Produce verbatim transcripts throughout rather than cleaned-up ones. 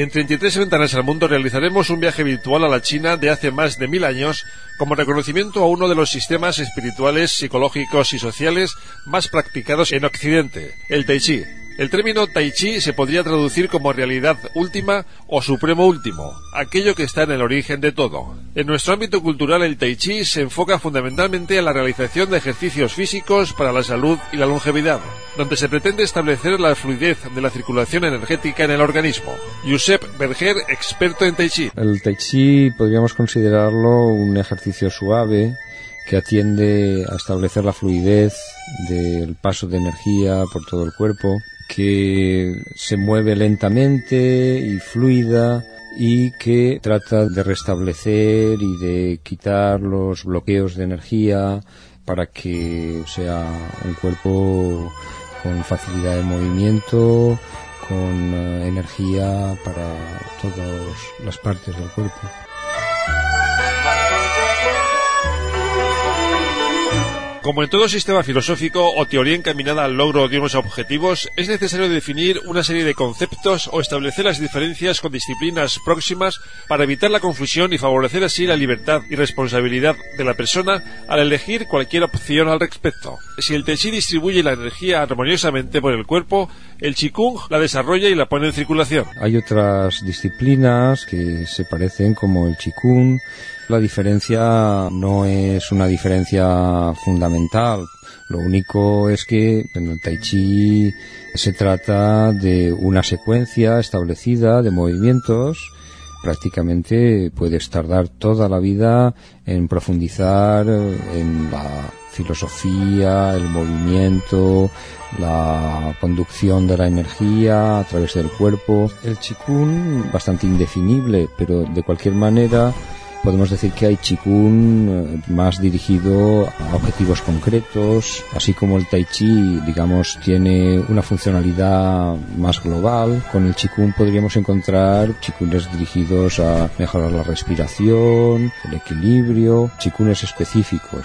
En treinta y tres Ventanas al Mundo realizaremos un viaje virtual a la China de hace más de mil años como reconocimiento a uno de los sistemas espirituales, psicológicos y sociales más practicados en Occidente, el Tai Chi. El término Tai Chi se podría traducir como realidad última o supremo último, aquello que está en el origen de todo. En nuestro ámbito cultural, el Tai Chi se enfoca fundamentalmente en la realización de ejercicios físicos para la salud y la longevidad, donde se pretende establecer la fluidez de la circulación energética en el organismo. Josep Berger, experto en Tai Chi. El Tai Chi podríamos considerarlo un ejercicio suave que atiende a establecer la fluidez del paso de energía por todo el cuerpo, que se mueve lentamente y fluida y que trata de restablecer y de quitar los bloqueos de energía para que sea un cuerpo con facilidad de movimiento, con uh, energía para todas las partes del cuerpo. Como en todo sistema filosófico o teoría encaminada al logro de unos objetivos, es necesario definir una serie de conceptos o establecer las diferencias con disciplinas próximas para evitar la confusión y favorecer así la libertad y responsabilidad de la persona al elegir cualquier opción al respecto. Si el Tai Chi distribuye la energía armoniosamente por el cuerpo, el Qigong la desarrolla y la pone en circulación. Hay otras disciplinas que se parecen, como el Qigong. La diferencia no es una diferencia fundamental. Lo único es que en el Tai Chi se trata de una secuencia establecida de movimientos. Prácticamente puedes tardar toda la vida en profundizar en la filosofía, el movimiento, la conducción de la energía a través del cuerpo. El Qigong, bastante indefinible, pero de cualquier manera podemos decir que hay Qigong más dirigido a objetivos concretos, así como el Tai Chi, digamos, tiene una funcionalidad más global. Con el Qigong podríamos encontrar Qigongs dirigidos a mejorar la respiración, el equilibrio, Qigongs específicos.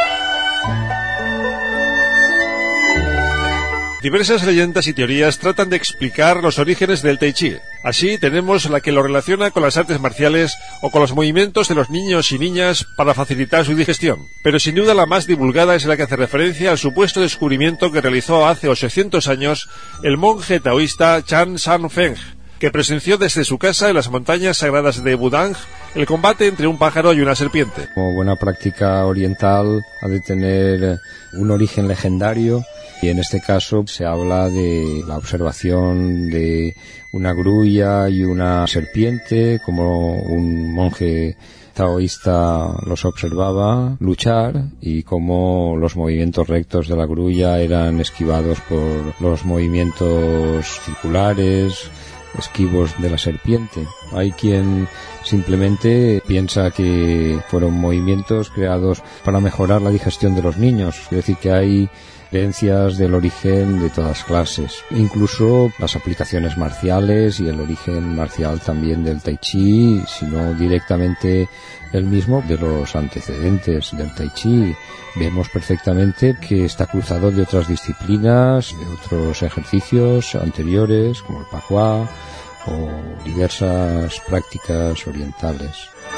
Diversas leyendas y teorías tratan de explicar los orígenes del Tai Chi. Así tenemos la que lo relaciona con las artes marciales o con los movimientos de los niños y niñas para facilitar su digestión. Pero sin duda la más divulgada es la que hace referencia al supuesto descubrimiento que realizó hace ochocientos años el monje taoísta Chan San Feng, que presenció desde su casa en las montañas sagradas de Wudang el combate entre un pájaro y una serpiente. Como buena práctica oriental ha de tener un origen legendario, y en este caso se habla de la observación de una grulla y una serpiente, como un monje taoísta los observaba luchar y cómo los movimientos rectos de la grulla eran esquivados por los movimientos circulares, esquivos de la serpiente. Hay quien simplemente piensa que fueron movimientos creados para mejorar la digestión de los niños. Es decir, que hay creencias del origen de todas clases, incluso las aplicaciones marciales y el origen marcial también del Tai Chi, sino directamente el mismo de los antecedentes del Tai Chi. Vemos perfectamente que está cruzado de otras disciplinas, de otros ejercicios anteriores, como el Pakua o diversas prácticas orientales.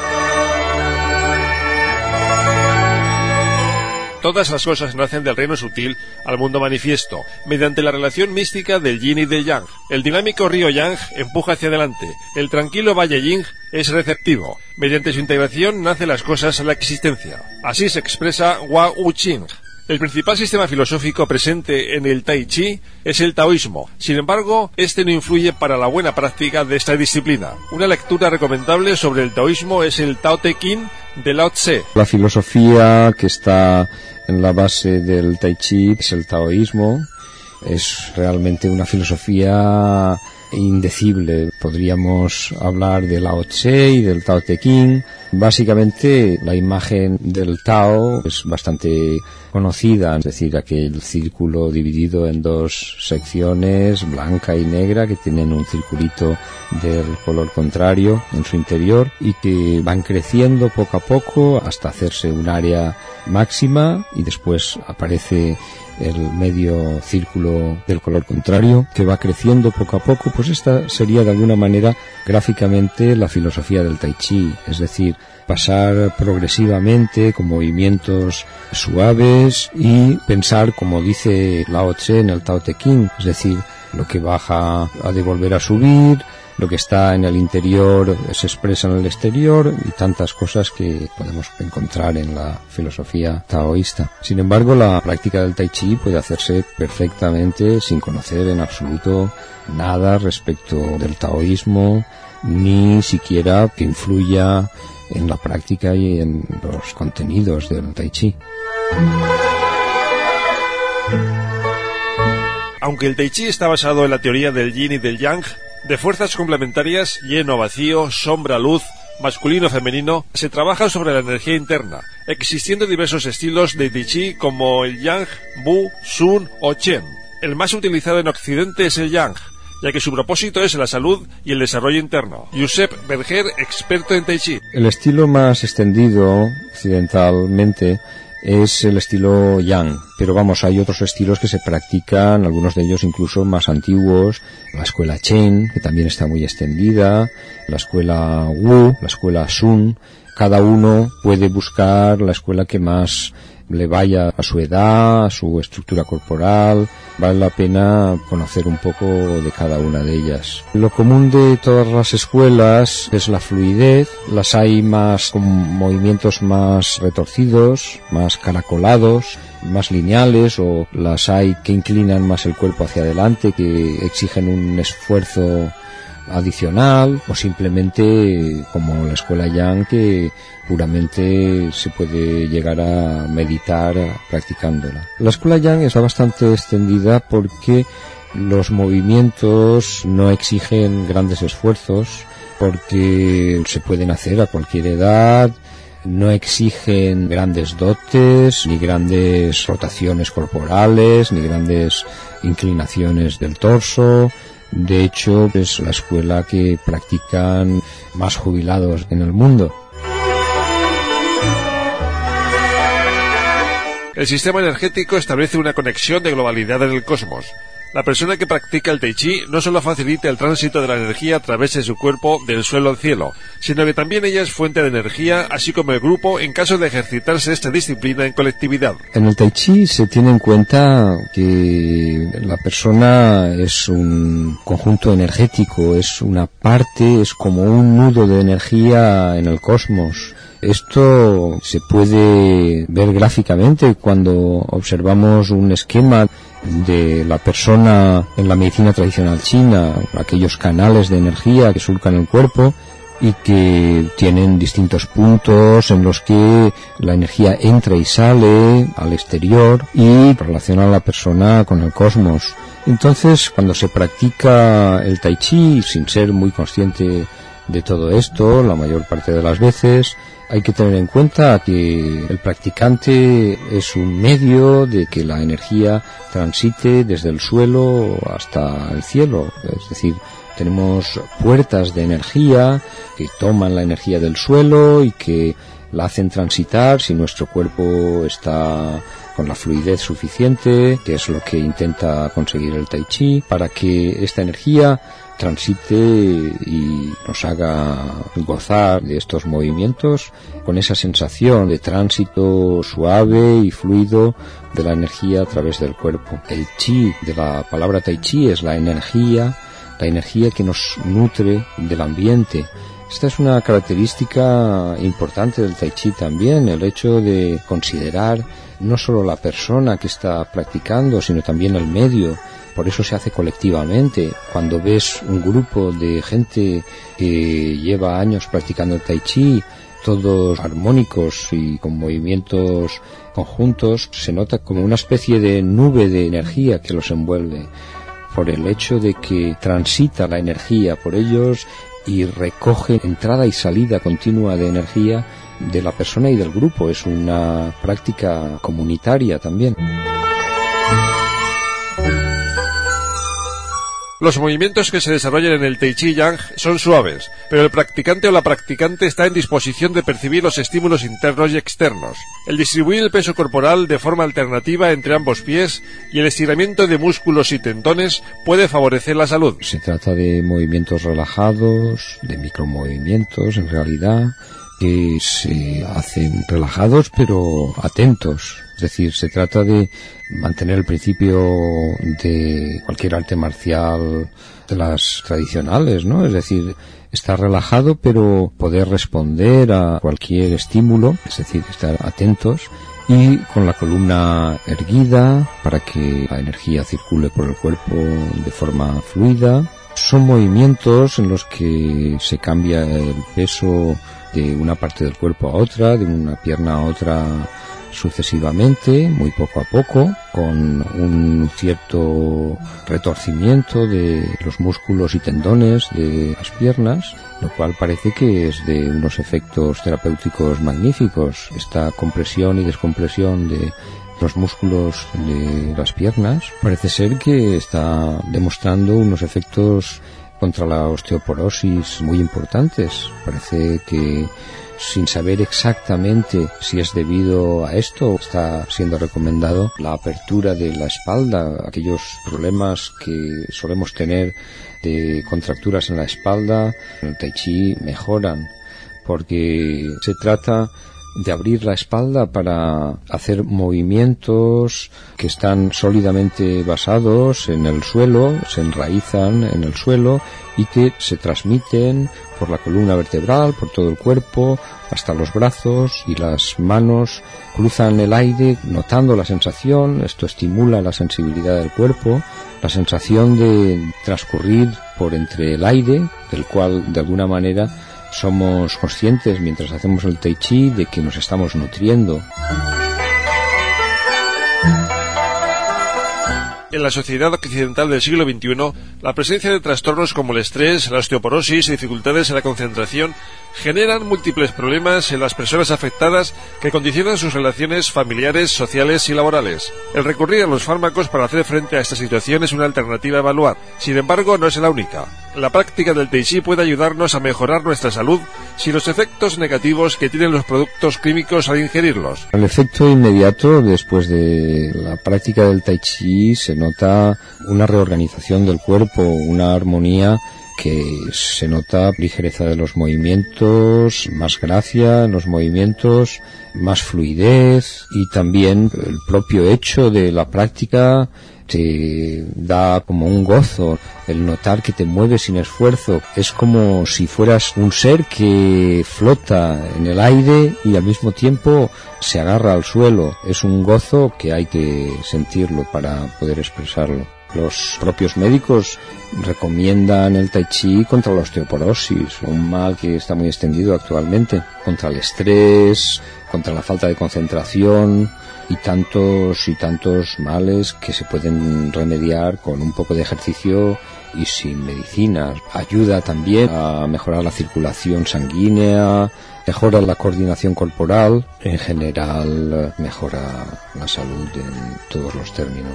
Todas las cosas nacen del reino sutil al mundo manifiesto, mediante la relación mística del yin y del yang. El dinámico río Yang empuja hacia adelante, el tranquilo valle Yin es receptivo. Mediante su integración nacen las cosas a la existencia. Así se expresa Hua Wu Qing. El principal sistema filosófico presente en el Tai Chi es el taoísmo. Sin embargo, este no influye para la buena práctica de esta disciplina. Una lectura recomendable sobre el taoísmo es el Tao Te Ching de Lao Tse. La filosofía que está en la base del Tai Chi es el taoísmo. Es realmente una filosofía indecible. Podríamos hablar de Lao Tse y del Tao Te Ching, Básicamente la imagen del Tao es bastante conocida, es decir, aquel círculo dividido en dos secciones, blanca y negra, que tienen un circulito del color contrario en su interior y que van creciendo poco a poco hasta hacerse un área máxima, y después aparece el medio círculo del color contrario que va creciendo poco a poco. Pues esta sería de alguna manera gráficamente la filosofía del Tai Chi, es decir, pasar progresivamente con movimientos suaves y pensar, como dice Lao Tse en el Tao Te Ching, es decir, lo que baja ha de volver a subir, lo que está en el interior se expresa en el exterior, y tantas cosas que podemos encontrar en la filosofía taoísta. Sin embargo, la práctica del Tai Chi puede hacerse perfectamente sin conocer en absoluto nada respecto del taoísmo, ni siquiera que influya en la práctica y en los contenidos del Tai Chi. Aunque el Tai Chi está basado en la teoría del yin y del yang, de fuerzas complementarias, lleno, vacío, sombra, luz, masculino, femenino, se trabaja sobre la energía interna, existiendo diversos estilos de Tai Chi como el Yang, Bu, Sun o Chen. El más utilizado en Occidente es el Yang, ya que su propósito es la salud y el desarrollo interno. Josep Berger, experto en Tai Chi. El estilo más extendido occidentalmente es el estilo Yang, pero vamos, hay otros estilos que se practican, algunos de ellos incluso más antiguos, la escuela Chen, que también está muy extendida, la escuela Wu, la escuela Sun. Cada uno puede buscar la escuela que más le vaya a su edad, a su estructura corporal. Vale la pena conocer un poco de cada una de ellas. Lo común de todas las escuelas es la fluidez. Las hay más con movimientos más retorcidos, más caracolados, más lineales, o las hay que inclinan más el cuerpo hacia adelante, que exigen un esfuerzo adicional, o simplemente como la escuela Yang, que puramente se puede llegar a meditar practicándola. La escuela Yang está bastante extendida porque los movimientos no exigen grandes esfuerzos, porque se pueden hacer a cualquier edad, no exigen grandes dotes, ni grandes rotaciones corporales, ni grandes inclinaciones del torso. De hecho, es la escuela que practican más jubilados en el mundo. El sistema energético establece una conexión de globalidad en el cosmos. La persona que practica el Tai Chi no solo facilita el tránsito de la energía a través de su cuerpo del suelo al cielo, sino que también ella es fuente de energía, así como el grupo en caso de ejercitarse esta disciplina en colectividad. En el Tai Chi se tiene en cuenta que la persona es un conjunto energético, es una parte, es como un nudo de energía en el cosmos. Esto se puede ver gráficamente cuando observamos un esquema de la persona en la medicina tradicional china, aquellos canales de energía que surcan el cuerpo y que tienen distintos puntos en los que la energía entra y sale al exterior y relaciona a la persona con el cosmos. Entonces, cuando se practica el Tai Chi sin ser muy consciente de todo esto, la mayor parte de las veces, hay que tener en cuenta que el practicante es un medio de que la energía transite desde el suelo hasta el cielo. Es decir, tenemos puertas de energía que toman la energía del suelo y que la hacen transitar si nuestro cuerpo está con la fluidez suficiente, que es lo que intenta conseguir el Tai Chi, para que esta energía transite y nos haga gozar de estos movimientos con esa sensación de tránsito suave y fluido de la energía a través del cuerpo. El chi de la palabra Tai Chi es la energía, la energía que nos nutre del ambiente. Esta es una característica importante del Tai Chi también, el hecho de considerar no solo la persona que está practicando, sino también el medio. Por eso se hace colectivamente. Cuando ves un grupo de gente que lleva años practicando el Tai Chi, todos armónicos y con movimientos conjuntos, se nota como una especie de nube de energía que los envuelve, por el hecho de que transita la energía por ellos y recoge entrada y salida continua de energía de la persona y del grupo. Es una práctica comunitaria también. Los movimientos que se desarrollan en el Tai Chi Yang son suaves, pero el practicante o la practicante está en disposición de percibir los estímulos internos y externos. El distribuir el peso corporal de forma alternativa entre ambos pies y el estiramiento de músculos y tendones puede favorecer la salud. Se trata de movimientos relajados, de micromovimientos en realidad, que se hacen relajados pero atentos. Es decir, se trata de mantener el principio de cualquier arte marcial de las tradicionales, ¿no? Es decir, estar relajado pero poder responder a cualquier estímulo, es decir, estar atentos y con la columna erguida para que la energía circule por el cuerpo de forma fluida. Son movimientos en los que se cambia el peso de una parte del cuerpo a otra, de una pierna a otra sucesivamente, muy poco a poco, con un cierto retorcimiento de los músculos y tendones de las piernas, lo cual parece que es de unos efectos terapéuticos magníficos. Esta compresión y descompresión de los músculos de las piernas parece ser que está demostrando unos efectos contra la osteoporosis muy importantes. Parece que, sin saber exactamente si es debido a esto, está siendo recomendado la apertura de la espalda. Aquellos problemas que solemos tener de contracturas en la espalda, en el Tai Chi mejoran, porque se trata de abrir la espalda para hacer movimientos que están sólidamente basados en el suelo, se enraizan en el suelo y que se transmiten por la columna vertebral, por todo el cuerpo, hasta los brazos, y las manos cruzan el aire notando la sensación. Esto estimula la sensibilidad del cuerpo, la sensación de transcurrir por entre el aire, del cual de alguna manera somos conscientes mientras hacemos el Tai Chi de que nos estamos nutriendo. En la sociedad occidental del siglo veintiuno, la presencia de trastornos como el estrés, la osteoporosis y dificultades en la concentración generan múltiples problemas en las personas afectadas que condicionan sus relaciones familiares, sociales y laborales. El recurrir a los fármacos para hacer frente a esta situación es una alternativa a evaluar. Sin embargo, no es la única. La práctica del Tai Chi puede ayudarnos a mejorar nuestra salud sin los efectos negativos que tienen los productos químicos al ingerirlos. El efecto inmediato después de la práctica del Tai Chi se nota una reorganización del cuerpo, una armonía que se nota, ligereza de los movimientos, más gracia en los movimientos, más fluidez, y también el propio hecho de la práctica te da como un gozo, el notar que te mueves sin esfuerzo. Es como si fueras un ser que flota en el aire y al mismo tiempo se agarra al suelo. Es un gozo que hay que sentirlo para poder expresarlo. Los propios médicos recomiendan el Tai Chi contra la osteoporosis, un mal que está muy extendido actualmente, contra el estrés, contra la falta de concentración y tantos y tantos males que se pueden remediar con un poco de ejercicio y sin medicinas. Ayuda también a mejorar la circulación sanguínea, mejora la coordinación corporal, en general mejora la salud en todos los términos.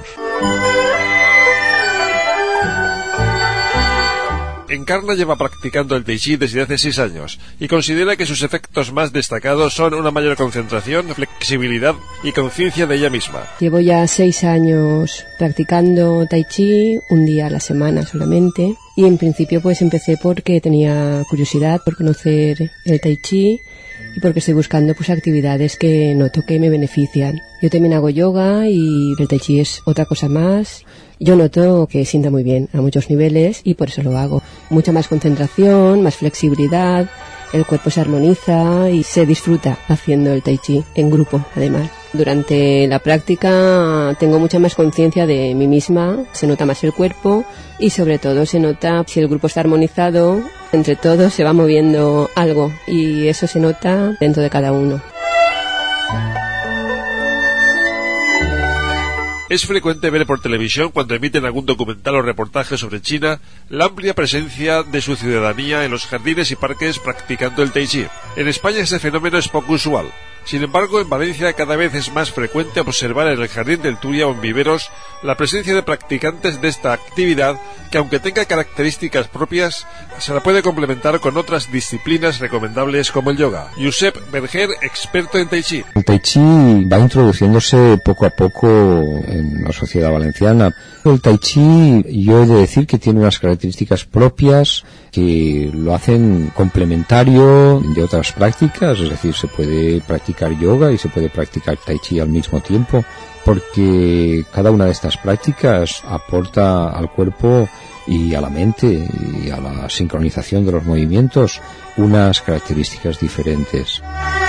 Encarna lleva practicando el Tai Chi desde hace seis años y considera que sus efectos más destacados son una mayor concentración, flexibilidad y conciencia de ella misma. Llevo ya seis años practicando Tai Chi, un día a la semana solamente, y en principio pues empecé porque tenía curiosidad por conocer el Tai Chi y porque estoy buscando pues actividades que noto que me benefician. Yo también hago yoga y el Tai Chi es otra cosa más. Yo noto que sienta muy bien a muchos niveles y por eso lo hago. Mucha más concentración, más flexibilidad, el cuerpo se armoniza y se disfruta haciendo el Tai Chi en grupo, además. Durante la práctica tengo mucha más conciencia de mí misma, se nota más el cuerpo y sobre todo se nota si el grupo está armonizado, entre todos se va moviendo algo y eso se nota dentro de cada uno. Es frecuente ver por televisión, cuando emiten algún documental o reportaje sobre China, la amplia presencia de su ciudadanía en los jardines y parques practicando el Tai Chi. En España este fenómeno es poco usual. Sin embargo, en Valencia cada vez es más frecuente observar en el Jardín del Turia o en viveros la presencia de practicantes de esta actividad que, aunque tenga características propias, se la puede complementar con otras disciplinas recomendables como el yoga. Josep Berger, experto en Tai Chi. El Tai Chi va introduciéndose poco a poco en la sociedad valenciana. El Tai Chi, yo he de decir que tiene unas características propias que lo hacen complementario de otras prácticas, es decir, se puede practicar yoga y se puede practicar Tai Chi al mismo tiempo, porque cada una de estas prácticas aporta al cuerpo y a la mente y a la sincronización de los movimientos unas características diferentes.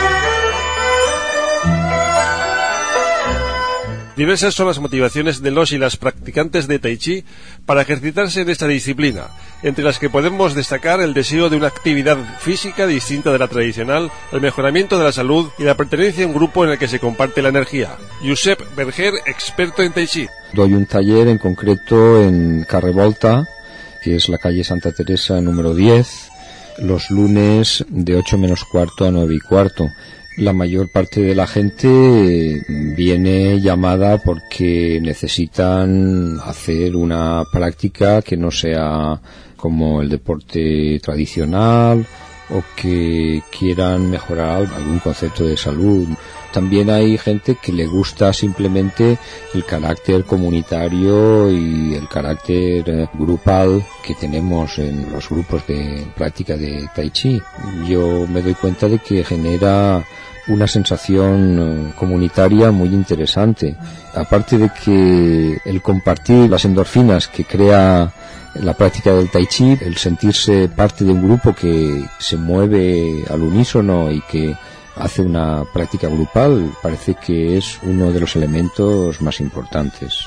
Diversas son las motivaciones de los y las practicantes de Tai Chi para ejercitarse en esta disciplina, entre las que podemos destacar el deseo de una actividad física distinta de la tradicional, el mejoramiento de la salud y la pertenencia a un grupo en el que se comparte la energía. Josep Berger, experto en Tai Chi. Doy un taller en concreto en Carrer Volta, que es la calle Santa Teresa número diez, los lunes de ocho menos cuarto a nueve y cuarto. La mayor parte de la gente viene llamada porque necesitan hacer una práctica que no sea como el deporte tradicional o que quieran mejorar algún concepto de salud. También hay gente que le gusta simplemente el carácter comunitario y el carácter grupal que tenemos en los grupos de práctica de Tai Chi. Yo me doy cuenta de que genera una sensación comunitaria muy interesante. Aparte de que el compartir las endorfinas que crea la práctica del Tai Chi, el sentirse parte de un grupo que se mueve al unísono y que hace una práctica grupal, parece que es uno de los elementos más importantes.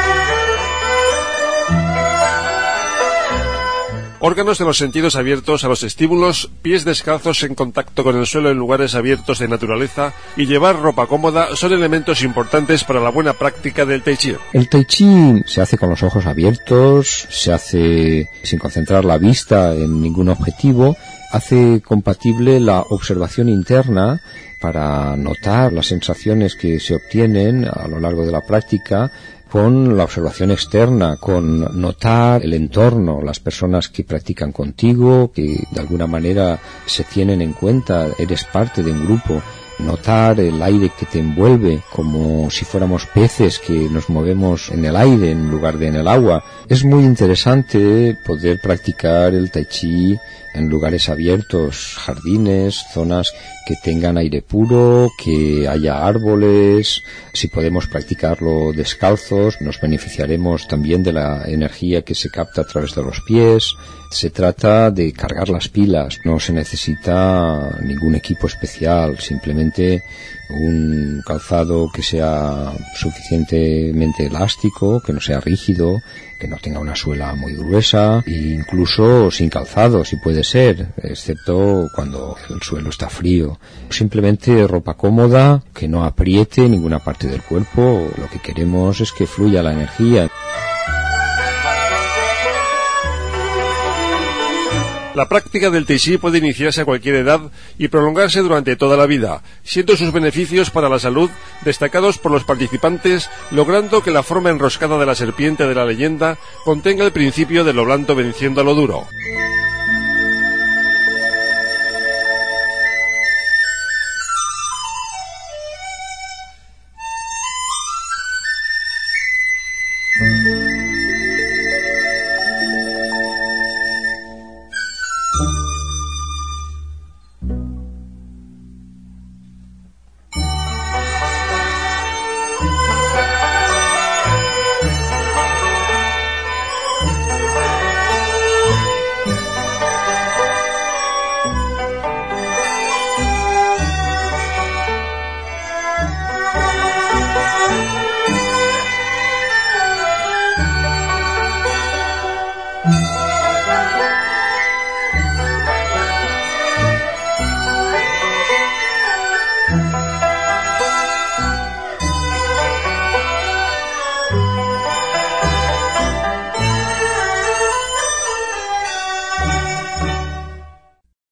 Órganos de los sentidos abiertos a los estímulos, pies descalzos en contacto con el suelo en lugares abiertos de naturaleza y llevar ropa cómoda son elementos importantes para la buena práctica del Tai Chi. El Tai Chi se hace con los ojos abiertos, se hace sin concentrar la vista en ningún objetivo, hace compatible la observación interna para notar las sensaciones que se obtienen a lo largo de la práctica, con la observación externa, con notar el entorno, las personas que practican contigo, que de alguna manera se tienen en cuenta, eres parte de un grupo, notar el aire que te envuelve, como si fuéramos peces que nos movemos en el aire en lugar de en el agua. Es muy interesante poder practicar el Tai Chi en lugares abiertos, jardines, zonas que tengan aire puro, que haya árboles. Si podemos practicarlo descalzos, nos beneficiaremos también de la energía que se capta a través de los pies. Se trata de cargar las pilas, no se necesita ningún equipo especial, simplemente un calzado que sea suficientemente elástico, que no sea rígido, que no tenga una suela muy gruesa, e incluso sin calzado, si puede ser, excepto cuando el suelo está frío. Simplemente ropa cómoda, que no apriete ninguna parte del cuerpo. Lo que queremos es que fluya la energía. La práctica del Tai Chi puede iniciarse a cualquier edad y prolongarse durante toda la vida, siendo sus beneficios para la salud destacados por los participantes, logrando que la forma enroscada de la serpiente de la leyenda contenga el principio de lo blando venciendo a lo duro.